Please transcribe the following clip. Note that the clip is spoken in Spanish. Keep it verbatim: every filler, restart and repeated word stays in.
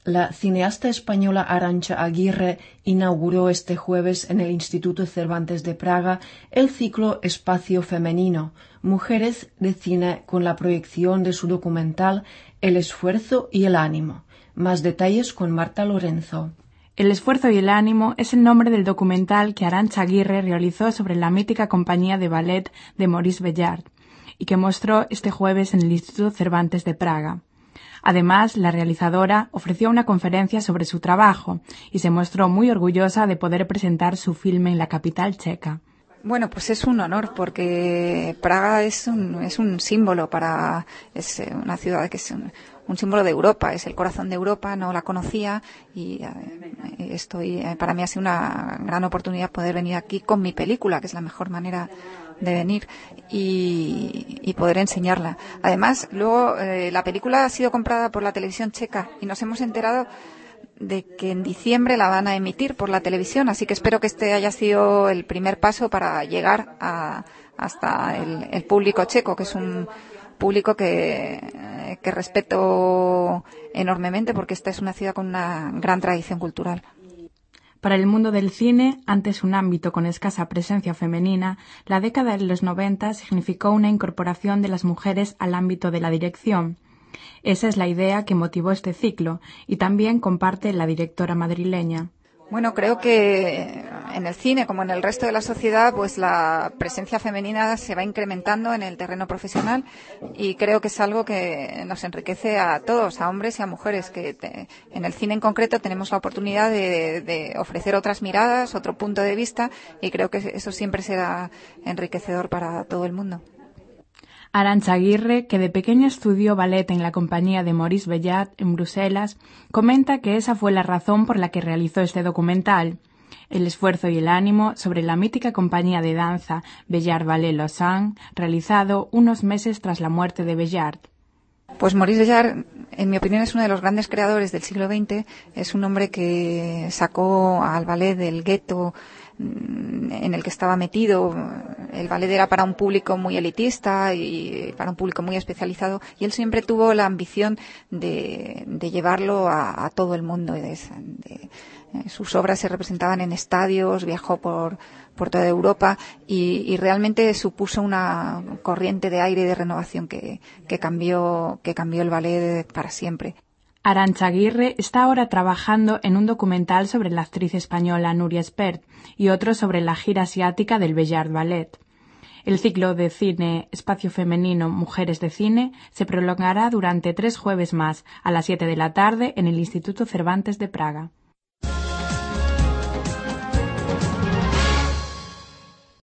La cineasta española Arantxa Aguirre inauguró este jueves en el Instituto Cervantes de Praga el ciclo Espacio Femenino, Mujeres de Cine, con la proyección de su documental El esfuerzo y el ánimo. Más detalles con Marta Lorenzo. El esfuerzo y el ánimo es el nombre del documental que Arantxa Aguirre realizó sobre la mítica compañía de ballet de Maurice Béjart y que mostró este jueves en el Instituto Cervantes de Praga. Además, la realizadora ofreció una conferencia sobre su trabajo y se mostró muy orgullosa de poder presentar su filme en la capital checa. Bueno, pues es un honor porque Praga es un, es un símbolo para, es una ciudad que es un, un símbolo de Europa, es el corazón de Europa, no la conocía y eh, estoy, eh, para mí ha sido una gran oportunidad poder venir aquí con mi película, que es la mejor manera de venir y, y poder enseñarla. Además, luego eh, la película ha sido comprada por la televisión checa y nos hemos enterado de que en diciembre la van a emitir por la televisión, así que espero que este haya sido el primer paso para llegar a, hasta el, el público checo, que es un público que, que respeto enormemente porque esta es una ciudad con una gran tradición cultural. Para el mundo del cine, antes un ámbito con escasa presencia femenina, la década de los noventa significó una incorporación de las mujeres al ámbito de la dirección. Esa es la idea que motivó este ciclo y también comparte la directora madrileña. Bueno, creo que en el cine, como en el resto de la sociedad, pues la presencia femenina se va incrementando en el terreno profesional y creo que es algo que nos enriquece a todos, a hombres y a mujeres, que te, en el cine en concreto tenemos la oportunidad de, de ofrecer otras miradas, otro punto de vista y creo que eso siempre será enriquecedor para todo el mundo. Arantxa Aguirre, que de pequeña estudió ballet en la compañía de Maurice Béjart en Bruselas, comenta que esa fue la razón por la que realizó este documental. El esfuerzo y el ánimo sobre la mítica compañía de danza Béjart Ballet Lausanne, realizado unos meses tras la muerte de Béjart. Pues Maurice Béjart, en mi opinión, es uno de los grandes creadores del siglo veinte. Es un hombre que sacó al ballet del gueto en el que estaba metido. El ballet era para un público muy elitista y para un público muy especializado y él siempre tuvo la ambición de, de llevarlo a, a todo el mundo. De, de, sus obras se representaban en estadios, viajó por, por toda Europa y, y realmente supuso una corriente de aire y de renovación que, que cambió, que cambió el ballet para siempre. Arantxa Aguirre está ahora trabajando en un documental sobre la actriz española Núria Espert y otro sobre la gira asiática del Béjart Ballet. El ciclo de cine Espacio Femenino Mujeres de Cine se prolongará durante tres jueves más, a las siete de la tarde, en el Instituto Cervantes de Praga.